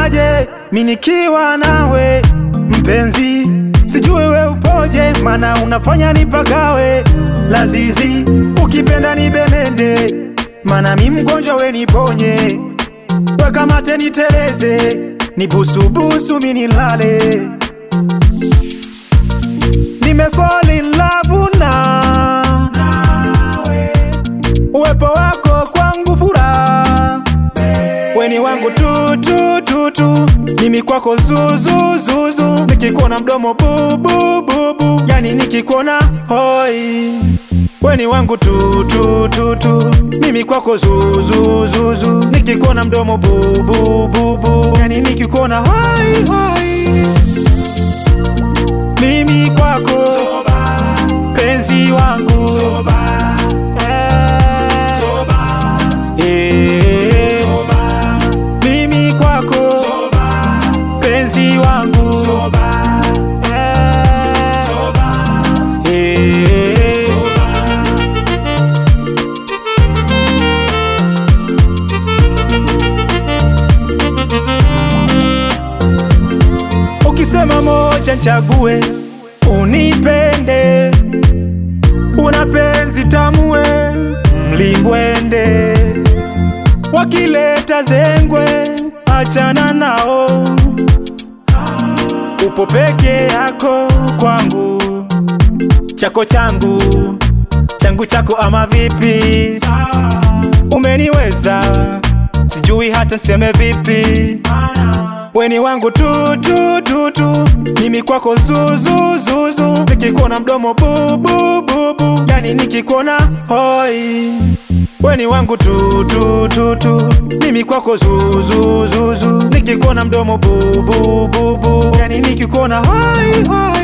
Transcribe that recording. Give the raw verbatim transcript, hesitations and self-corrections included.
naonaje mimi nikiwa nawe mpenzi, sijui we upoje, mana unafanya nipagawe lazizi, ukipenda nibemende, mana mi mgonjwa we niponye, weka mate niteleze, nibusubusu mimi nilale. Nime fall in love na nawe, uwepo wako kwangu furaha, weni wangu tu tu tu tu, mimi kwako zuzu zuzu, nikikuona mdomo bu bu bu bu, yani nikikuona hoi. Weni wangu tu tu tu tu, mimi kwako zuzu zuzu, nikikuona mdomo bu bu bu bu, yani nikikuona hoi hoi. Mimi kwako Zoba, penzi wangu Zoba, Zoba, eh, Zoba. Mimi kwako Zoba, penzi wangu Zoba, Zoba, eh, Zoba. Ukisema moja nchague, unipende, una penzi tamue, mlimbwende, wakileta zengwe achana nao, upo peke yako kwangu, chako changu, changu chako ama vipi? Umeniweza, sijui hata seme vipi. Weni wangu tu tu tu tu, mimi kwako zuzu zuzu, nikikuona mdomo bu bu bu bu, yani nikikuona hoi. Weni wangu tu tu tu tu, mimi kwako zuzu zuzu, nikikuona mdomo bu bu bu bu, yani nikikuona hoi hoi.